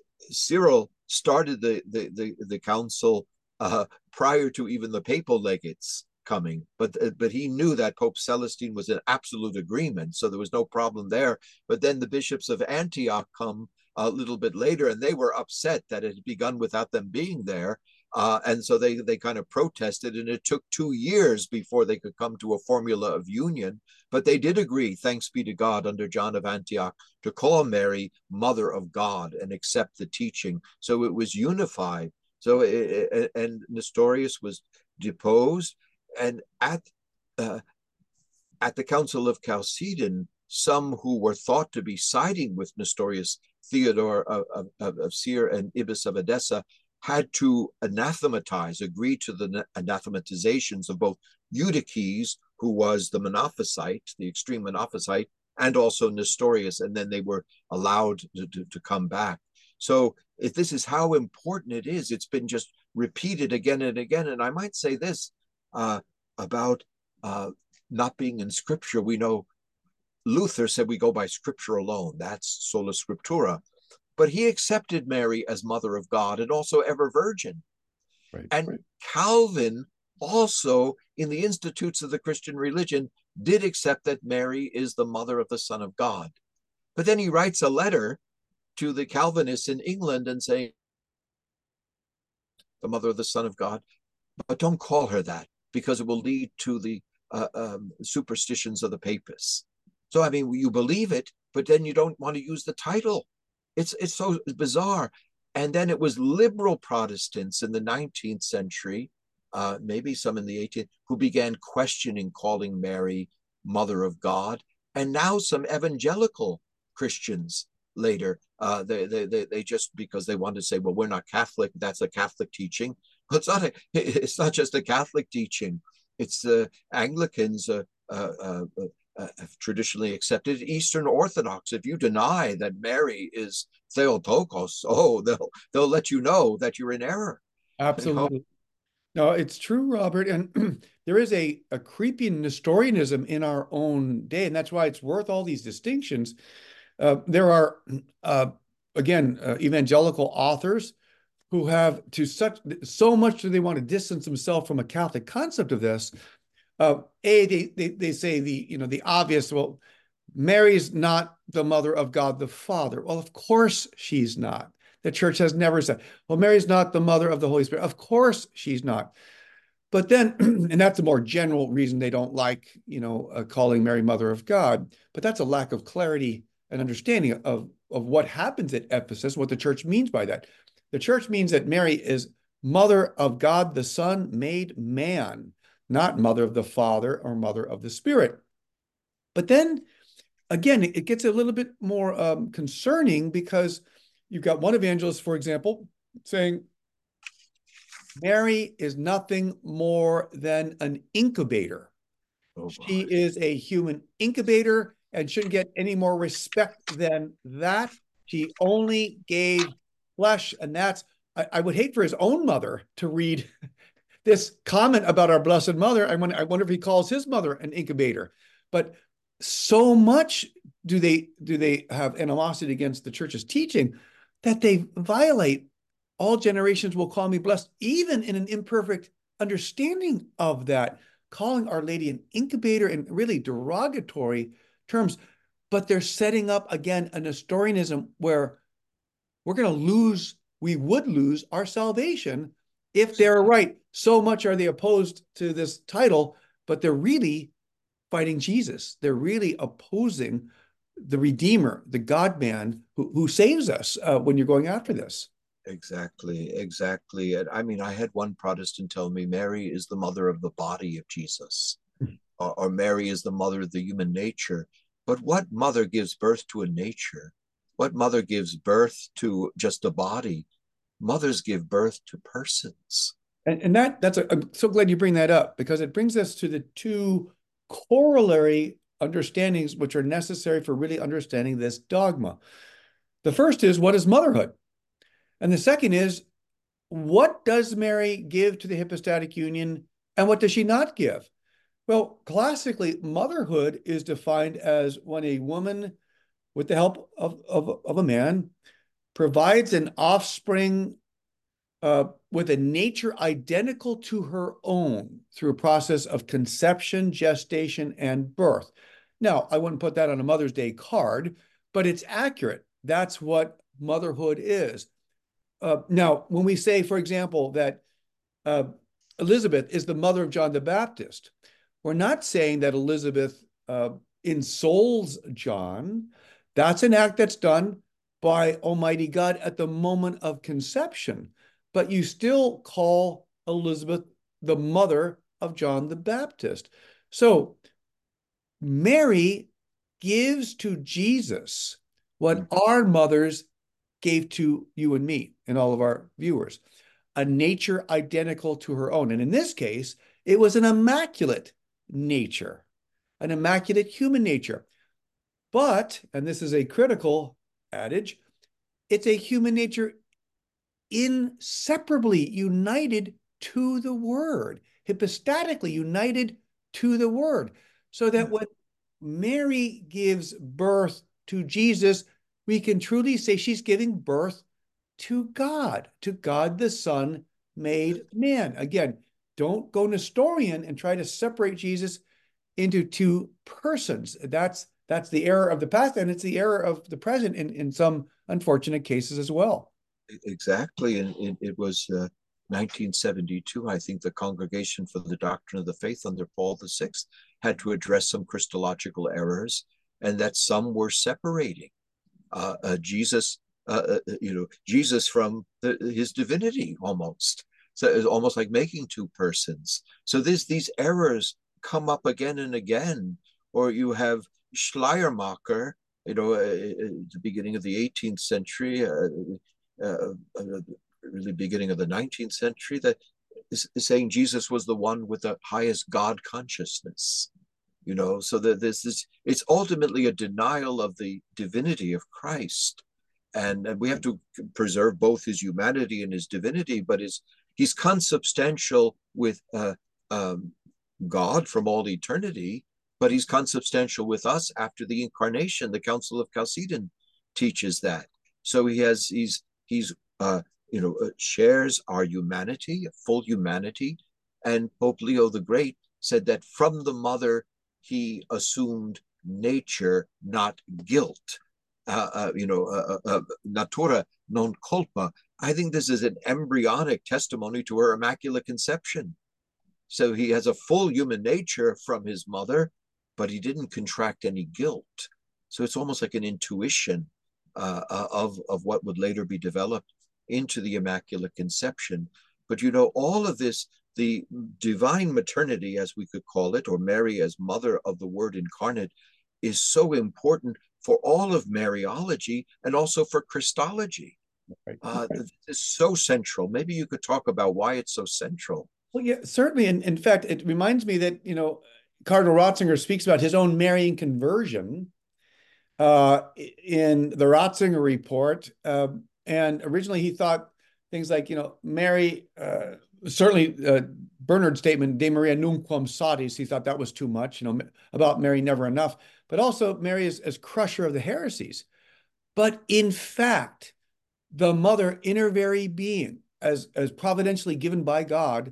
[SPEAKER 2] Cyril started the, the, the, the council uh, prior to even the papal legates coming, but but he knew that Pope Celestine was in absolute agreement, so there was no problem there. But then the bishops of Antioch come a little bit later, and they were upset that it had begun without them being there, uh, and so they they kind of protested, and it took two years before they could come to a formula of union. But they did agree, thanks be to God, under John of Antioch, to call Mary Mother of God and accept the teaching. So it was unified. So it, and Nestorius was deposed. And at uh, at the Council of Chalcedon, some who were thought to be siding with Nestorius, Theodore of, of, of Syr and Ibis of Edessa, had to anathematize, agree to the anathematizations of both Eutyches, who was the Monophysite, the extreme Monophysite, and also Nestorius, and then they were allowed to, to, to come back. So if this is how important it is, it's been just repeated again and again. And I might say this, Uh, about uh, not being in scripture. We know Luther said we go by scripture alone. That's sola scriptura. But he accepted Mary as mother of God and also ever virgin.
[SPEAKER 1] right,
[SPEAKER 2] And
[SPEAKER 1] right.
[SPEAKER 2] Calvin also, in the Institutes of the Christian Religion, did accept that Mary is the mother of the Son of God. But then he writes a letter to the Calvinists in England and saying, the mother of the Son of God, but don't call her that, because it will lead to the uh, um, superstitions of the papists. So, I mean, you believe it, but then you don't want to use the title. It's it's so bizarre. And then it was liberal Protestants in the nineteenth century, uh, maybe some in the eighteenth, who began questioning calling Mary Mother of God. And now some evangelical Christians later, uh, they, they, they, they just, because they want to say, well, we're not Catholic, that's a Catholic teaching. It's not. A, it's not just a Catholic teaching. It's the uh, Anglicans uh, uh, uh, uh, have traditionally accepted. Eastern Orthodox, if you deny that Mary is Theotokos, oh, they'll they'll let you know that you're in error. You know?
[SPEAKER 1] Absolutely. No, it's true, Robert. And there is a, a creeping Nestorianism in our own day. And that's why it's worth all these distinctions. Uh, there are, uh, again, uh, evangelical authors who have to such so much do they want to distance themselves from a Catholic concept of this. Uh, a they, they they say the you know the obvious. Well, Mary's not the mother of God the Father. Well, of course she's not. The church has never said. Well, Mary's not the mother of the Holy Spirit. Of course she's not. But then, and that's a more general reason they don't like you know uh, calling Mary Mother of God. But that's a lack of clarity and understanding of of what happens at Ephesus, what the church means by that. The church means that Mary is mother of God the Son made man, not mother of the Father or mother of the Spirit. But then again, it gets a little bit more um, concerning because you've got one evangelist, for example, saying Mary is nothing more than an incubator.
[SPEAKER 2] Oh
[SPEAKER 1] She
[SPEAKER 2] boy.
[SPEAKER 1] is a human incubator and shouldn't get any more respect than that. She only gave flesh, and that's, I, I would hate for his own mother to read this comment about our Blessed Mother. I wonder, I wonder if he calls his mother an incubator. But so much do they do they have animosity against the church's teaching that they violate all generations will call me blessed, even in an imperfect understanding of that, calling Our Lady an incubator in really derogatory terms. But they're setting up again an Nestorianism where we're going to lose, we would lose our salvation if they're right. So much are they opposed to this title, but they're really fighting Jesus. They're really opposing the Redeemer, the God man who, who saves us uh, when you're going after this.
[SPEAKER 2] Exactly, exactly. And I mean, I had one Protestant tell me Mary is the mother of the body of Jesus, or, or Mary is the mother of the human nature. But what mother gives birth to a nature? What mother gives birth to just a body? Mothers give birth to persons.
[SPEAKER 1] And, and that that's a, I'm so glad you bring that up, because it brings us to the two corollary understandings which are necessary for really understanding this dogma. The first is, what is motherhood? And the second is, what does Mary give to the hypostatic union and what does she not give? Well, classically, motherhood is defined as when a woman, with the help of, of, of a man, provides an offspring uh, with a nature identical to her own through a process of conception, gestation, and birth. Now, I wouldn't put that on a Mother's Day card, but it's accurate. That's what motherhood is. Uh, now, when we say, for example, that uh, Elizabeth is the mother of John the Baptist, we're not saying that Elizabeth uh, ensouls John. That's an act that's done by Almighty God at the moment of conception. But you still call Elizabeth the mother of John the Baptist. So Mary gives to Jesus what our mothers gave to you and me and all of our viewers, a nature identical to her own. And in this case, it was an immaculate nature, an immaculate human nature. But, and this is a critical adage, it's a human nature inseparably united to the Word, hypostatically united to the Word, so that when Mary gives birth to Jesus, we can truly say she's giving birth to God, to God the Son made man. Again, don't go Nestorian and try to separate Jesus into two persons. That's that's the error of the past, and it's the error of the present in, in some unfortunate cases as well.
[SPEAKER 2] Exactly. And it, it was uh, nineteen seventy-two, I think the Congregation for the Doctrine of the Faith under Paul the Sixth had to address some Christological errors, and that some were separating uh, uh, Jesus, uh, uh, you know, Jesus from the, his divinity almost. So it's almost like making two persons. So there's these errors come up again and again. Or you have Schleiermacher, you know, uh, at the beginning of the eighteenth century, uh, uh, uh, really beginning of the nineteenth century, that is, is saying Jesus was the one with the highest God consciousness. You know, so that there's this, it's ultimately a denial of the divinity of Christ. And, and we have to preserve both his humanity and his divinity, but his, he's consubstantial with uh, um, God from all eternity, but he's consubstantial with us after the incarnation. The Council of Chalcedon teaches that. So he has, he's, he's, uh, you know, uh, shares our humanity, full humanity. And Pope Leo the Great said that from the mother, he assumed nature, not guilt. Uh, uh, you know, uh, uh, natura non culpa. I think this is an embryonic testimony to her Immaculate Conception. So he has a full human nature from his mother, but he didn't contract any guilt. So it's almost like an intuition uh, of, of what would later be developed into the Immaculate Conception. But you know, all of this, the divine maternity, as we could call it, or Mary as mother of the Word incarnate, is so important for all of Mariology and also for Christology.
[SPEAKER 1] Right.
[SPEAKER 2] Uh, this is so central. Maybe you could talk about why it's so central.
[SPEAKER 1] Well, yeah, certainly. And in fact, it reminds me that, you know, Cardinal Ratzinger speaks about his own Marian conversion uh, in the Ratzinger report. Uh, and originally he thought things like, you know, Mary, uh, certainly uh, Bernard's statement, De Maria Nunquam Satis, he thought that was too much, you know, about Mary never enough, but also Mary as, as crusher of the heresies. But in fact, the mother in her very being, as, as providentially given by God,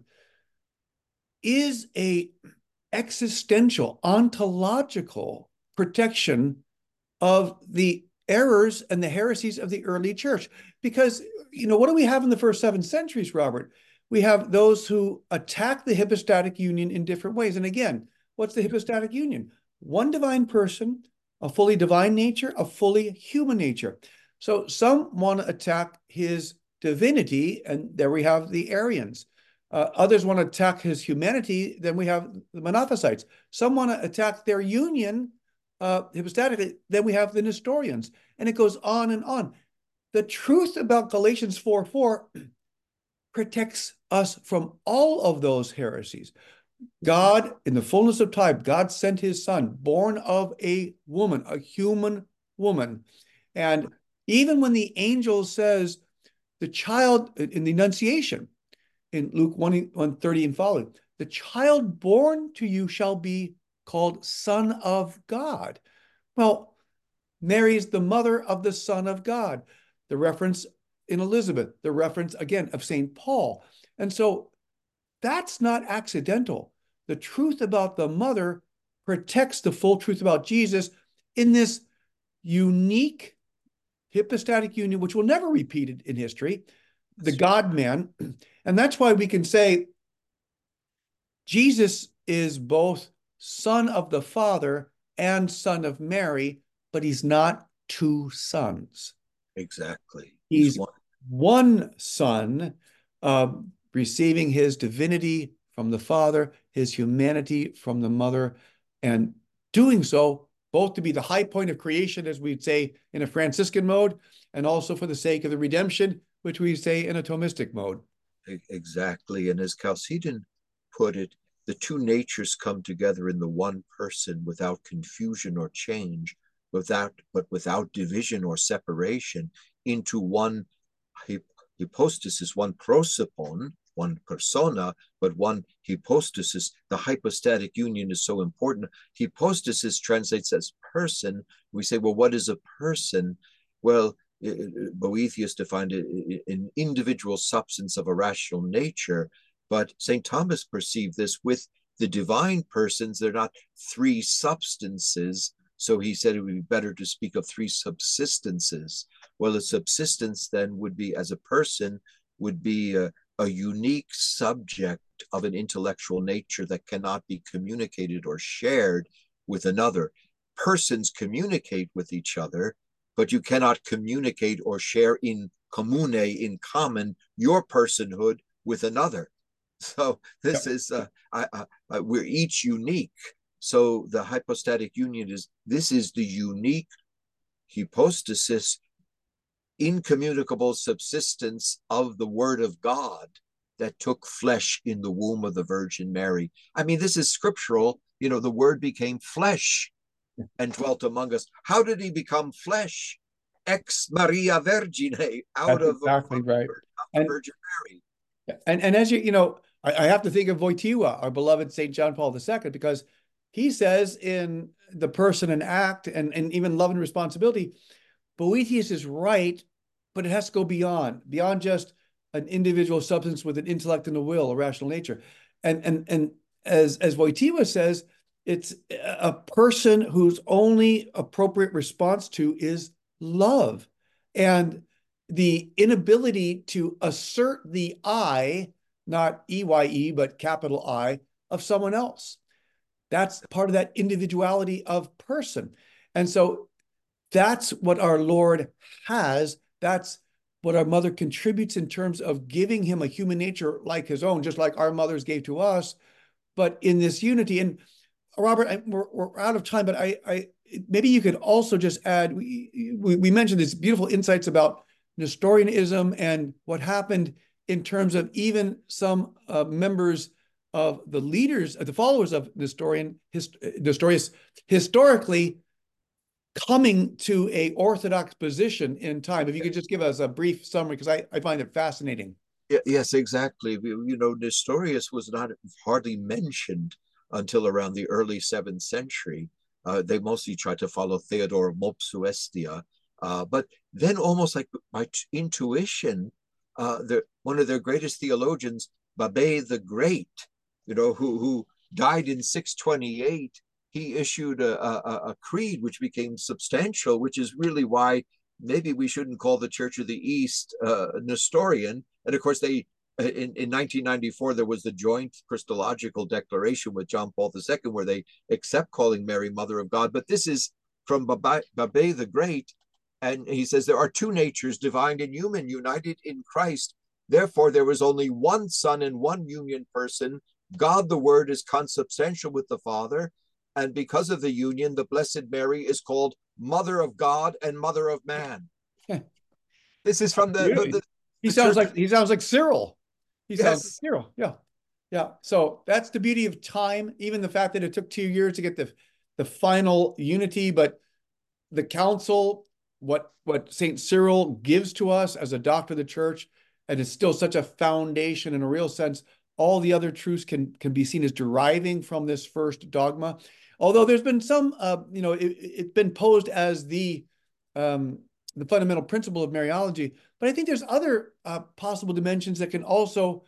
[SPEAKER 1] is a existential, ontological protection of the errors and the heresies of the early church. Because, you know, what do we have in the first seven centuries, Robert? We have those who attack the hypostatic union in different ways. And again, what's the hypostatic union? One divine person, a fully divine nature, a fully human nature. So some want to attack his divinity, and there we have the Arians. Uh, others want to attack his humanity, then we have the Monophysites. Some want to attack their union uh, hypostatically, then we have the Nestorians, and it goes on and on. The truth about Galatians four four protects us from all of those heresies. God, in the fullness of time, God sent his son, born of a woman, a human woman. And even when the angel says, the child in the Annunciation, in Luke one thirty and following, the child born to you shall be called Son of God. Well, Mary is the mother of the Son of God. The reference in Elizabeth, the reference again of Saint Paul. And so that's not accidental. The truth about the mother protects the full truth about Jesus in this unique hypostatic union, which will never be repeated in history, the God-man. And that's why we can say Jesus is both Son of the Father and Son of Mary, but he's not two sons.
[SPEAKER 2] Exactly.
[SPEAKER 1] He's, he's one. one son, uh, receiving his divinity from the Father, his humanity from the Mother, and doing so both to be the high point of creation, as we'd say in a Franciscan mode, and also for the sake of the redemption, which we say in a Thomistic mode.
[SPEAKER 2] Exactly. And as Chalcedon put it, the two natures come together in the one person without confusion or change, without but without division or separation, into one hypostasis, one prosopon, one persona, but one hypostasis. The hypostatic union is so important. Hypostasis translates as person. We say, well, what is a person? Well, Boethius defined it an individual substance of a rational nature, but Saint Thomas perceived this with the divine persons. They're not three substances, so he said it would be better to speak of three subsistences. Well, a subsistence then would be, as a person, would be a, a unique subject of an intellectual nature that cannot be communicated or shared with another. Persons communicate with each other, but you cannot communicate or share in commune, in common, your personhood with another. So this yep. is, uh, I, I, we're each unique. So the hypostatic union is, this is the unique hypostasis, incommunicable subsistence of the Word of God that took flesh in the womb of the Virgin Mary. I mean, this is scriptural. You know, the Word became flesh and dwelt among us. How did he become flesh? Ex Maria Virgine, out
[SPEAKER 1] That's
[SPEAKER 2] of
[SPEAKER 1] exactly
[SPEAKER 2] of,
[SPEAKER 1] right.
[SPEAKER 2] of
[SPEAKER 1] And,
[SPEAKER 2] the Virgin Mary.
[SPEAKER 1] And and as you you know, I, I have to think of Wojtyła, our beloved Saint John Paul the Second, because he says in The Person and Act, and, and even Love and Responsibility, Boethius is right, but it has to go beyond, beyond just an individual substance with an intellect and a will, a rational nature. And and and as as Wojtyła says, it's a person whose only appropriate response to is love. And the inability to assert the I, not E Y E, but capital I, of someone else. That's part of that individuality of person. And so that's what our Lord has. That's what our mother contributes in terms of giving him a human nature like his own, just like our mothers gave to us, but in this unity. And Robert, I, we're, we're out of time, but I, I maybe you could also just add, we, we, we mentioned these beautiful insights about Nestorianism and what happened in terms of even some uh, members of the leaders, the followers of Nestorian, hist Nestorius, historically coming to a orthodox position in time. If you could just give us a brief summary, because I, I find it fascinating.
[SPEAKER 2] Yes, exactly. You know, Nestorius was not hardly mentioned until around the early seventh century. Uh, they mostly tried to follow Theodore of Mopsuestia. Uh, but then almost like by intuition, uh, one of their greatest theologians, Babet the Great, you know, who, who died in six twenty-eight, he issued a, a, a creed which became substantial, which is really why maybe we shouldn't call the Church of the East uh, Nestorian. And of course, they in, in nineteen ninety-four, there was the joint Christological declaration with John Paul the Second, where they accept calling Mary Mother of God. But this is from Babet the Great. And he says, there are two natures, divine and human, united in Christ. Therefore, there is only one Son and one union person. God, the Word, is consubstantial with the Father. And because of the union, the Blessed Mary is called Mother of God and Mother of Man. This is from the, the, the
[SPEAKER 1] he sounds church. like he sounds like Cyril. He
[SPEAKER 2] yes.
[SPEAKER 1] sounds like Cyril. Yeah. Yeah. So that's the beauty of time. Even the fact that it took two years to get the, the final unity, but the council, what, what Saint Cyril gives to us as a doctor of the church, and it's still such a foundation in a real sense. All the other truths can, can be seen as deriving from this first dogma. Although there's been some, uh, you know, it, it's been posed as the, um, the fundamental principle of Mariology, but I think there's other uh, possible dimensions that can also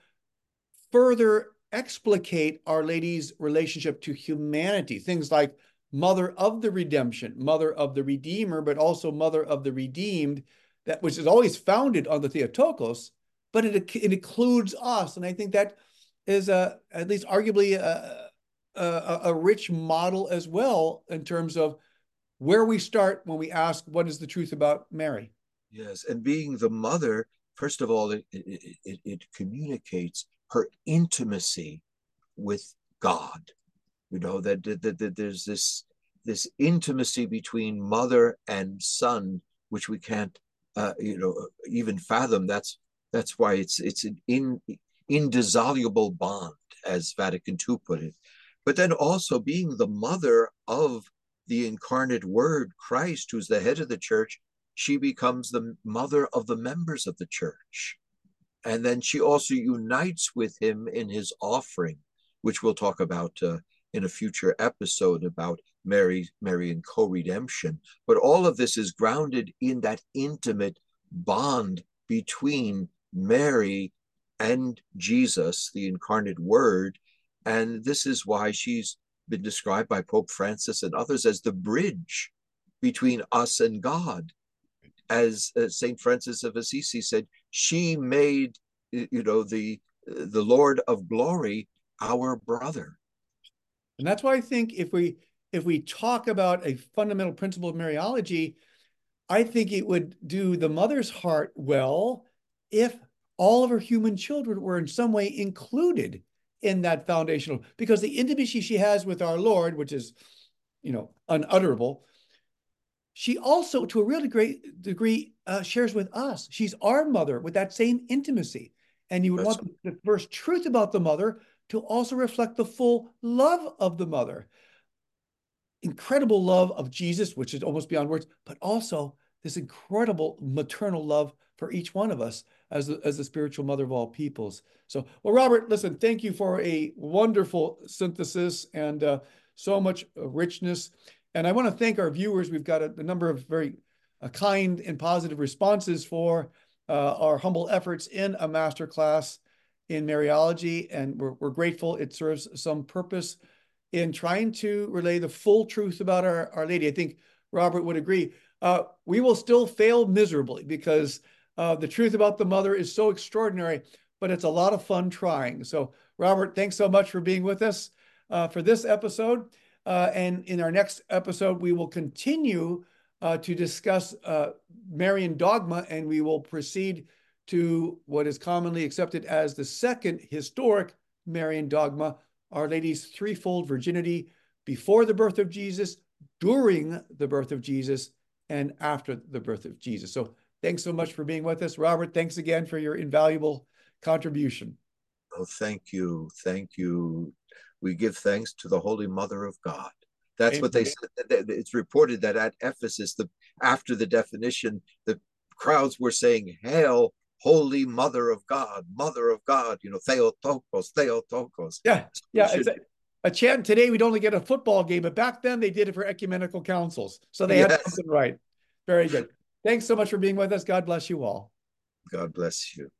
[SPEAKER 1] further explicate Our Lady's relationship to humanity. Things like Mother of the Redemption, Mother of the Redeemer, but also Mother of the Redeemed, that which is always founded on the Theotokos, but it, it includes us. And I think that is a, at least arguably a, a, a rich model as well in terms of where we start when we ask, what is the truth about Mary?
[SPEAKER 2] Yes, and being the mother, first of all, it, it, it, it communicates her intimacy with God. You know, that, that, that, that there's this, this intimacy between mother and son, which we can't, uh, you know, even fathom. That's, that's why it's, it's an in, indissoluble bond, as Vatican Two put it. But then also being the mother of the incarnate Word, Christ, who's the head of the church, she becomes the mother of the members of the church. And then she also unites with him in his offering, which we'll talk about uh, in a future episode about Mary, Mary and co-redemption. But all of this is grounded in that intimate bond between Mary and Jesus, the incarnate Word. And this is why she's been described by Pope Francis and others as the bridge between us and God. As uh, Saint Francis of Assisi said, she made, you know, the the Lord of glory our brother.
[SPEAKER 1] And that's why I think if we if we talk about a fundamental principle of Mariology, I think it would do the mother's heart well if all of her human children were in some way included in that foundational, because the intimacy she has with our Lord, which is, you know, unutterable, she also, to a really great degree, uh, shares with us. She's our mother with that same intimacy. And you would That's want the first truth about the mother to also reflect the full love of the mother. Incredible love of Jesus, which is almost beyond words, but also this incredible maternal love for each one of us as the, as the spiritual mother of all peoples. So, well, Robert, listen, thank you for a wonderful synthesis and uh, so much richness. And I want to thank our viewers. We've got a, a number of very uh, kind and positive responses for uh, our humble efforts in a masterclass in Mariology, and we're, we're grateful. It serves some purpose in trying to relay the full truth about our, our Lady. I think Robert would agree. Uh, we will still fail miserably because uh, the truth about the mother is so extraordinary, but it's a lot of fun trying. So, Robert, thanks so much for being with us uh, for this episode. Uh, and in our next episode, we will continue uh, to discuss uh, Marian dogma, and we will proceed to what is commonly accepted as the second historic Marian dogma, Our Lady's threefold virginity before the birth of Jesus, during the birth of Jesus, and after the birth of Jesus. So Thanks so much for being with us. Robert, thanks again for your invaluable contribution.
[SPEAKER 2] Oh, thank you. Thank you. We give thanks to the Holy Mother of God. That's Amen. What they said. It's reported that at Ephesus, the, after the definition, the crowds were saying, "Hail, Holy Mother of God, Mother of God," you know, Theotokos, Theotokos.
[SPEAKER 1] Yeah,
[SPEAKER 2] so
[SPEAKER 1] yeah.
[SPEAKER 2] should...
[SPEAKER 1] It's a, a chant today. We'd only get a football game, but back then they did it for ecumenical councils. So they yes. had something right. Very good. Thanks so much for being with us. God bless you all.
[SPEAKER 2] God bless you.